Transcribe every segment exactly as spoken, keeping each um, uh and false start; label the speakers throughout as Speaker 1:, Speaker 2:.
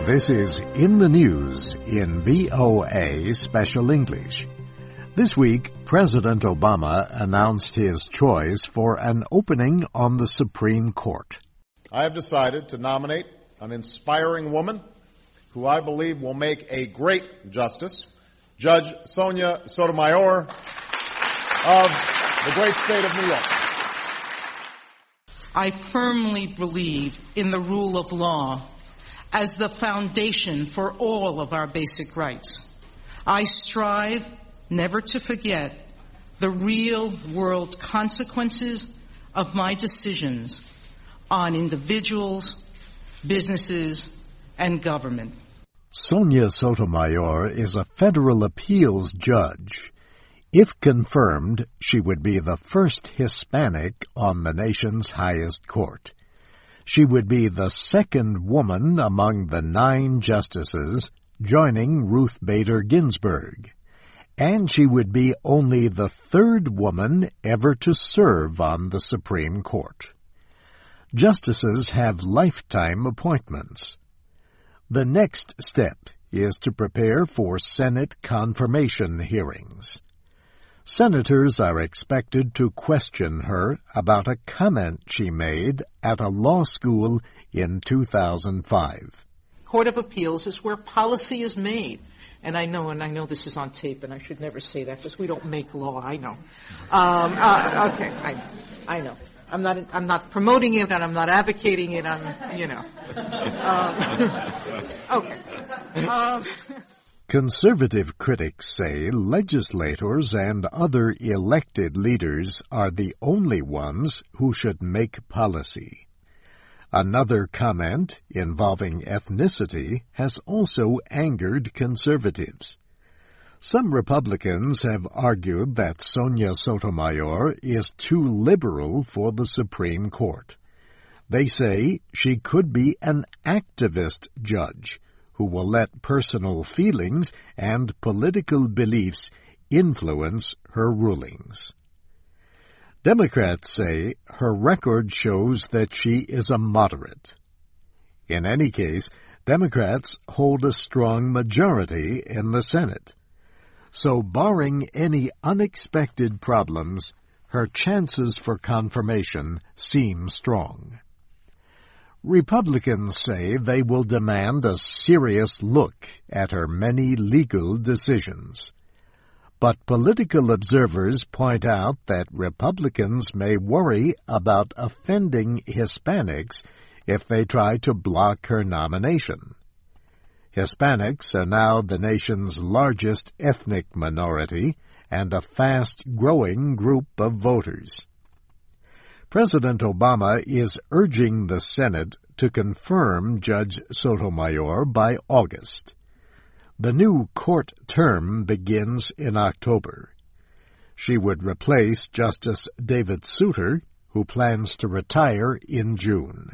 Speaker 1: This is In the News in V O A Special English. This week, President Obama announced his choice for an opening on the Supreme Court.
Speaker 2: I have decided to nominate an inspiring woman who I believe will make a great justice, Judge Sonia Sotomayor of the great state of New York.
Speaker 3: I firmly believe in the rule of law as the foundation for all of our basic rights. I strive never to forget the real-world consequences of my decisions on individuals, businesses, and government.
Speaker 1: Sonia Sotomayor is a federal appeals judge. If confirmed, she would be the first Hispanic on the nation's highest court. She would be the second woman among the nine justices, joining Ruth Bader Ginsburg. And she would be only the third woman ever to serve on the Supreme Court. Justices have lifetime appointments. The next step is to prepare for Senate confirmation hearings. Senators are expected to question her about a comment she made at a law school in two thousand five.
Speaker 3: Court of Appeals is where policy is made. And I know, and I know this is on tape, and I should never say that because we don't make law. I know. Um, uh, okay, I, I know. I'm not. I'm not promoting it, and I'm not advocating it. I'm, you know. Um, okay. Um,
Speaker 1: Conservative critics say legislators and other elected leaders are the only ones who should make policy. Another comment involving ethnicity has also angered conservatives. Some Republicans have argued that Sonia Sotomayor is too liberal for the Supreme Court. They say she could be an activist judge who will let personal feelings and political beliefs influence her rulings. Democrats say her record shows that she is a moderate. In any case, Democrats hold a strong majority in the Senate. So, barring any unexpected problems, her chances for confirmation seem strong. Republicans say they will demand a serious look at her many legal decisions. But political observers point out that Republicans may worry about offending Hispanics if they try to block her nomination. Hispanics are now the nation's largest ethnic minority and a fast-growing group of voters. President Obama is urging the Senate to confirm Judge Sotomayor by August. The new court term begins in October. She would replace Justice David Souter, who plans to retire in June.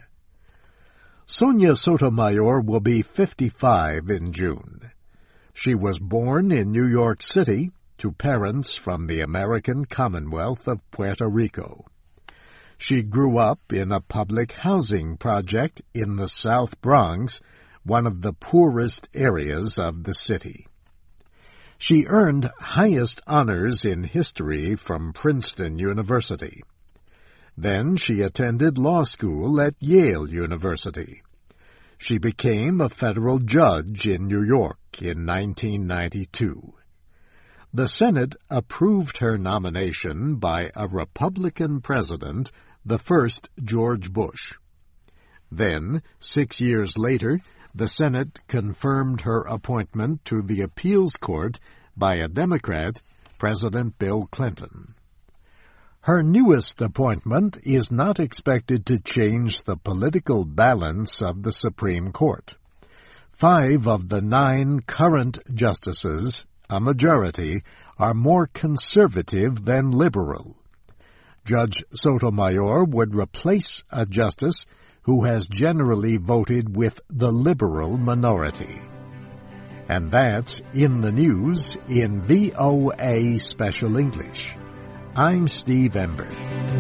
Speaker 1: Sonia Sotomayor will be fifty-five in June. She was born in New York City to parents from the American Commonwealth of Puerto Rico. She grew up in a public housing project in the South Bronx, one of the poorest areas of the city. She earned highest honors in history from Princeton University. Then she attended law school at Yale University. She became a federal judge in New York in nineteen ninety-two. The Senate approved her nomination by a Republican president, the first George Bush. Then, six years later, the Senate confirmed her appointment to the appeals court by a Democrat, President Bill Clinton. Her newest appointment is not expected to change the political balance of the Supreme Court. Five of the nine current justices, a majority, are more conservative than liberal. Judge Sotomayor would replace a justice who has generally voted with the liberal minority. And that's In the News in V O A Special English. I'm Steve Ember.